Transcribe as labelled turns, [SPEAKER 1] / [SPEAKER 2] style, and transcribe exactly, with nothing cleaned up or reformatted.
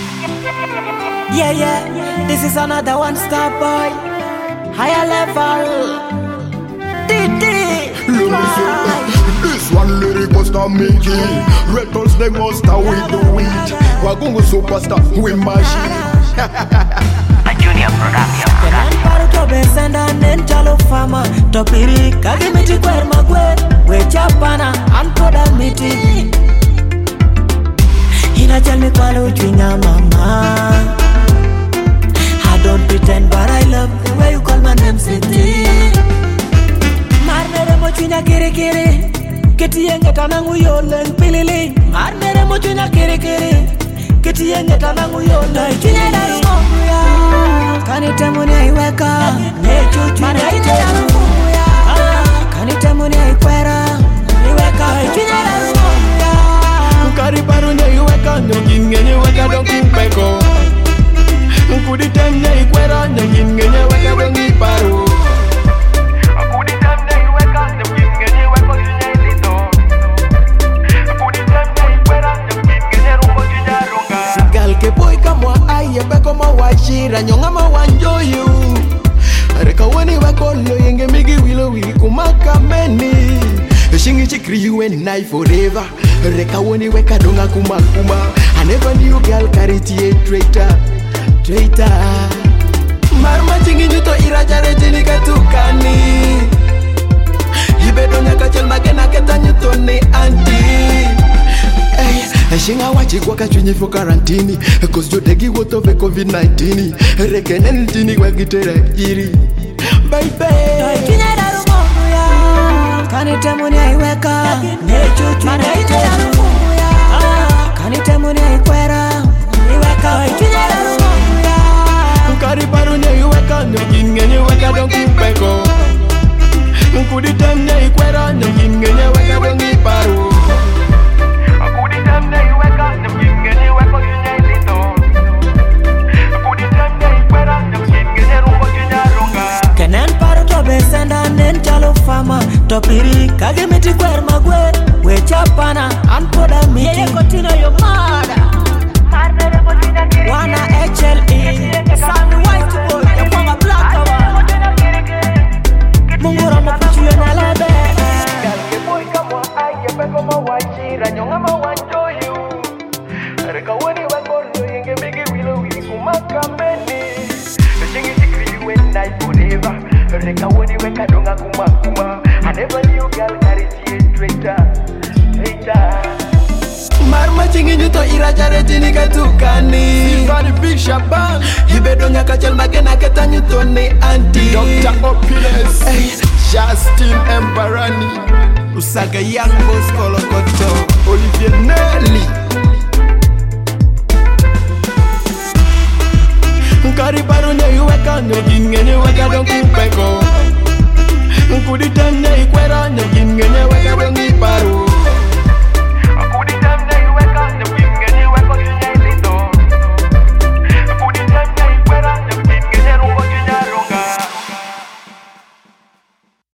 [SPEAKER 1] Yeah, yeah, this is another one star boy. Higher level. D D.
[SPEAKER 2] This one lyric was the making. Red Bulls they must have with the weed. Wagungu superstar with machine.
[SPEAKER 3] A junior production.
[SPEAKER 1] Kenan paru to besenda nenchalo fama. Topiri kagimiti kwer magwe. We chapana ankoda miti. Inajal mi kwalo uchwinya mama. I don't pretend but I love the way you call my name City. Marnere mochunya kiri kiri. Keti yenge tanangu yoleng pilili. Marnere mochunya kiri kiri. Keti yenge tanangu yoleng pilili. Kanite muni aiweka. Nechuchu neite ya mfuya. Kanite muni aikwera. Iweka ikinyere mfuya.
[SPEAKER 2] Karibaru nye iweka. Nyongin ngenye weka donku peko. Kudi tem nye ikwera. Nyongin ngenye weka donki paru. Kudi tem nye iweka. Nyongin ngenye weka sinye lito. Kudi tem nye ikwera. Nyongin ngenye rumbo sinye runga. Sigal ke boy kama aye beko ma washira. Nyonga ma wanjoyu. Reka wani wakolo yenge migi wilo wiku makameni. Shingi chikri you and I forever. Reka wani weka donga kuma kuma. I never knew girl carry a traitor. Traitor. Marma chingi nyuto irajare jini katukani. Ibe donya kachel magena keta nyuto ni anti. Hey, shinga wachi kwa kachunyi for quarantine. Cause jodegi woto ve covid nineteen. Reke nenitini kwa gitere jiri. Baby
[SPEAKER 1] Kinyera rumomu ya Kanite muni aiweka Nechuchu neite ya mfuya Kanite muni aikwera Iweka Kinyera rumomu ya
[SPEAKER 2] Karibaru nye iweka. Nyongin ngenye weka donku peko. Kudi tem nye ikwera. Nyongin ngenye weka donki paru. Kudi tem nye iweka. Nyongin ngenye weka sinye lito. Kudi tem nye ikwera. Nyongin ngenye rumbo sinye runga.
[SPEAKER 1] Kenan paru to besenda nenchalo fama Topiri kagimiti kwer magwe We chapana ankoda miti Yeye kotino yo mada Wana H L E Sami white boy Yaponga black awa Mungura makuchu yo nalebe
[SPEAKER 2] Galke boy kama aye beko ma wachira. Nyonga ma wanjoyu. Reka wani wakolo yenge migi wilo wiku makameni. Shingi chikri you and I forever. Reka wani weka donga kuma kuma. I never knew girl carry a traitor. Traitor. Marma chingi nyuto irajare jini katukani. Sifari big shaban. Ibe donya kachel magena keta nyuto ni anti. Doctor Opulence. Hey, Justin Mbarani. Usaga Young Boss Kolokoto. Olivier Nelly. Karibaru nye iweka. Nyongin ngenye weka donku peko. Kudi tem nye ikwera. Nyongin ngenye weka donki paru.